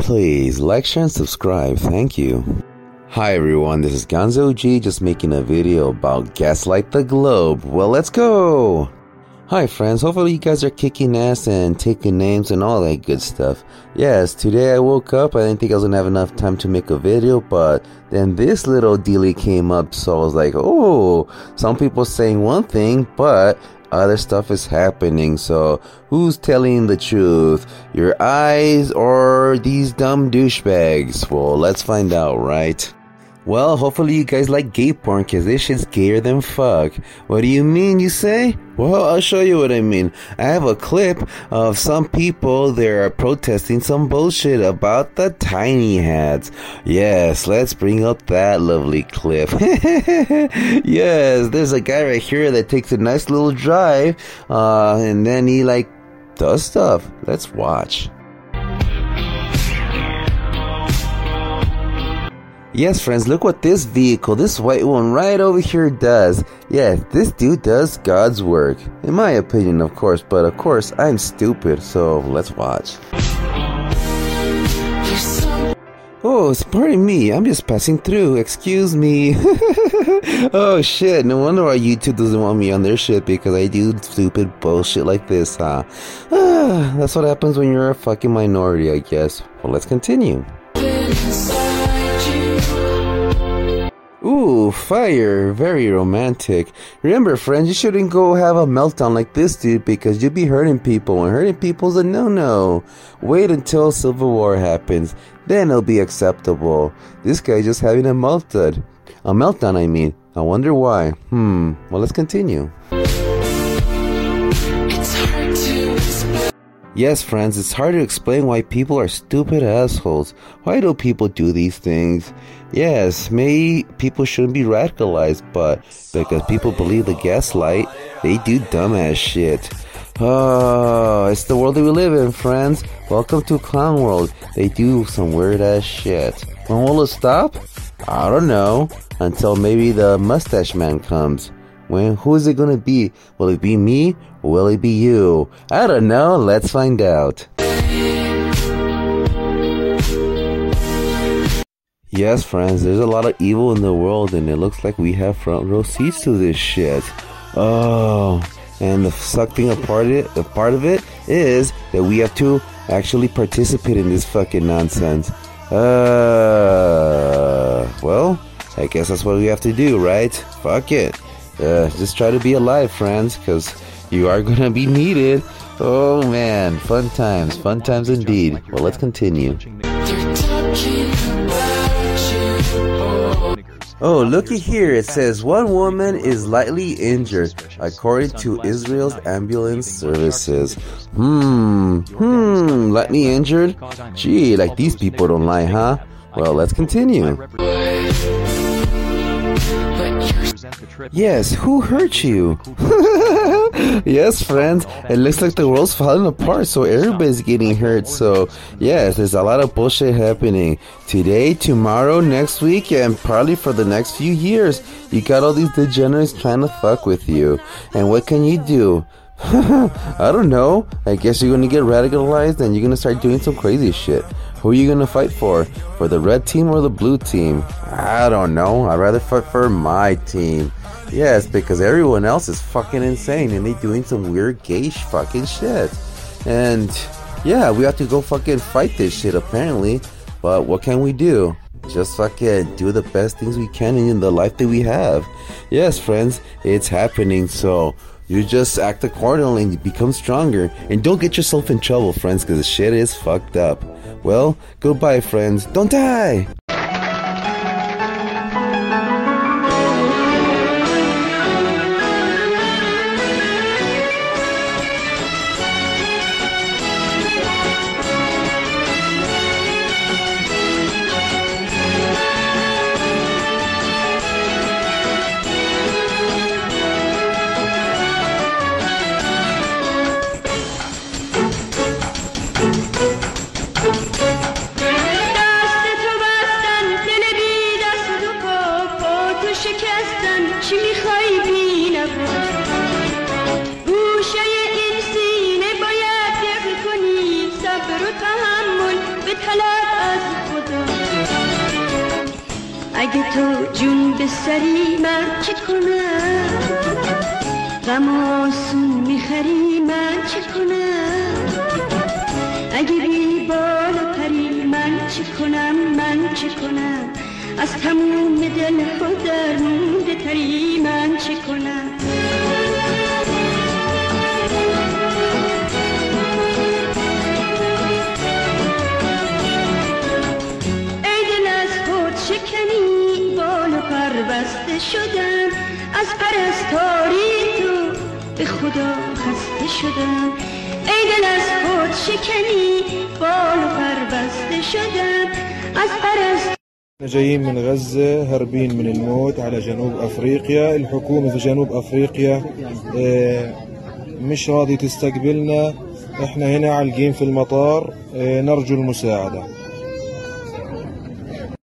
Please like, share, and subscribe. Thank you. Hi everyone, this is Gonzo G, just making a video about Gaslight the Globe. Well, let's go! Hi friends, hopefully you guys are kicking ass and taking names and all that good stuff. Yes, today I woke up, I didn't think I was gonna have enough time to make a video, but then this little dealie came up, so I was like, oh, some people saying one thing, but other stuff is happening, so who's telling the truth? Your eyes or these dumb douchebags? Well, let's find out, right? Well, hopefully you guys like gay porn, cause this shit's gayer than fuck. What do you mean, you say? Well, I'll show you what I mean. I have a clip of some people, they're protesting some bullshit about the tiny hats. Yes, let's bring up that lovely clip. Yes, there's a guy right here that takes a nice little drive, and then he does stuff. Let's watch. Yes, friends, look what this vehicle, this white one right over here does. Yeah, this dude does God's work. In my opinion, of course, but of course, I'm stupid, so let's watch. Oh, pardon me, I'm just passing through, excuse me. Oh shit, no wonder why YouTube doesn't want me on their shit, because I do stupid bullshit like this, huh? That's what happens when you're a fucking minority, I guess. Well, let's continue. Ooh, fire. Very romantic. Remember, friends, you shouldn't go have a meltdown like this dude, because you'll be hurting people, and hurting people's a no-no. Wait until Civil War happens, then it'll be acceptable. This guy's just having a meltdown. A meltdown, I mean. I wonder why. Well, let's continue. Yes, friends, it's hard to explain why people are stupid assholes. Why do people do these things? Yes, maybe people shouldn't be radicalized, but because people believe the gaslight, they do dumbass shit. Oh, it's the world that we live in, friends. Welcome to Clown World. They do some weird ass shit. When will it stop? I don't know. Until maybe the mustache man comes. Who is it gonna be? Will it be me? Or will it be you? I don't know. Let's find out. Yes, friends, there's a lot of evil in the world, and it looks like we have front row seats to this shit. Oh, and the suck thing, a part of it is that we have to actually participate in this fucking nonsense. Well, I guess that's what we have to do, right? Fuck it. Just try to be alive, friends, because you are gonna be needed. Oh man, fun times indeed. Well, let's continue. Oh, looky here, it says one woman is lightly injured, according to Israel's ambulance services. Lightly injured? Gee, like these people don't lie, huh? Well, let's continue. Yes, who hurt you? Yes, friends, it looks like the world's falling apart, so everybody's getting hurt. So, yes, there's a lot of bullshit happening. Today, tomorrow, next week, and probably for the next few years. You got all these degenerates trying to fuck with you. And what can you do? I don't know. I guess you're gonna get radicalized and you're gonna start doing some crazy shit. Who are you gonna fight for? For the red team or the blue team? I don't know. I'd rather fight for my team. Yes, because everyone else is fucking insane and they doing some weird gay fucking shit. And yeah, we have to go fucking fight this shit apparently. But what can we do? Just fucking do the best things we can in the life that we have. Yes, friends, it's happening, so you just act accordingly and become stronger. And don't get yourself in trouble, friends, because the shit is fucked up. Well, goodbye, friends. Don't die! اگه تو جون به سری من چه کنم، غم آسون میخری من چه کنم، اگه بی بال و پری من چه کنم، من چه کنم، از تموم دل و درمونده تری من چه کنم. ای دل از خود شکنی بال و پر بسته شدم، از پرستاری تو به خدا خسته شدم. ای دل از خود شکنی بال و پر بسته شدم، از پرستاری. جايين من غزة هربين من الموت على جنوب أفريقيا. الحكومة في جنوب أفريقيا مش راضية تستقبلنا. احنا هنا عالقين في المطار نرجو المساعدة.